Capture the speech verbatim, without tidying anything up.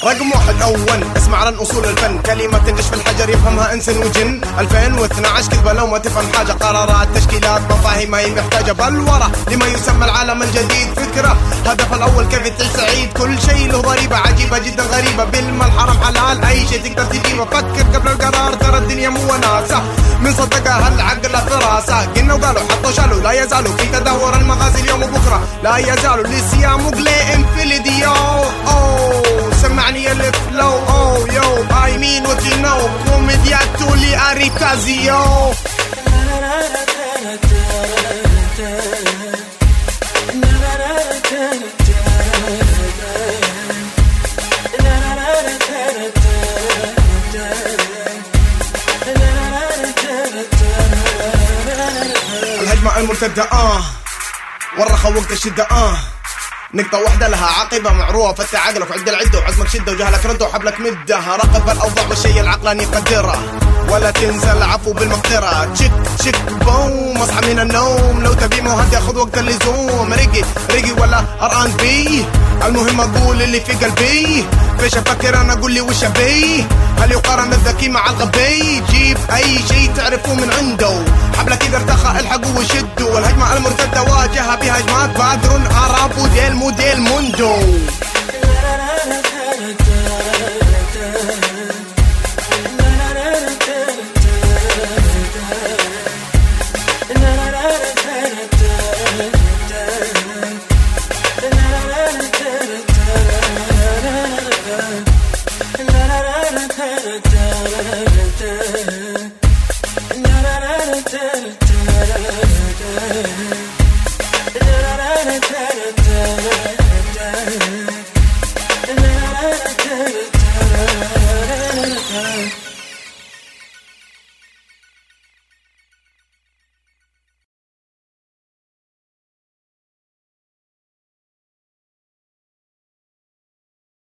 رقم واحد أول اسمع عن أصول الفن، كلمة تنقش في الحجر يفهمها إنس وجن. ألفين واثني عشر كذبة لو ما تفهم حاجة، قرارات تشكيلات مفاهيم هي محتاجة بلورة لما يسمى العالم الجديد فكرة. هدف الأول كيف تعيش سعيد، كل شيء له ضريبة عجيبة جدا غريبة، بالما الحرام حلال أي شيء تقدر تجيبه. فكر قبل القرار ترى الدنيا مو وناسة، من صدقها العقل فراسة. قلنا وقالوا حطوا شالوا لا يزالوا في تدهور المغازي اليوم وبكرة، لا يزالوا لسيام وقلي انفليديو. أوه سمعني الفلو أوه يو I mean what you know كوميدياتو لي أريتازيو. الهجمة المرتدة آه ورخ وقت الشدة آه نقطة واحدة لها عاقبة معروفة، فتح عقلك وعد العدة وعزمك شدة وجهلك ردة وحبلك مدة. راقب الأوضاع والشيء العقلاني يقدره، ولا تنسى العفو بالمقدرة. تشك تشك بوم اصحى من النوم، لو تبي مهدي خذ وقت اللزوم. ريقي ريقي ولا ار ان بي، المهم اقول اللي في قلبي. فيش افكر انا اقول لي وش ابي، هل يقارن الذكي مع الغبي؟ جيب اي شيء تعرفه من عنده، حبلك اذا ارتخى الحقوا وشدوا. والهجمة المرتدة واجهها بهجمات بادرون عرب وديل موديل موندو.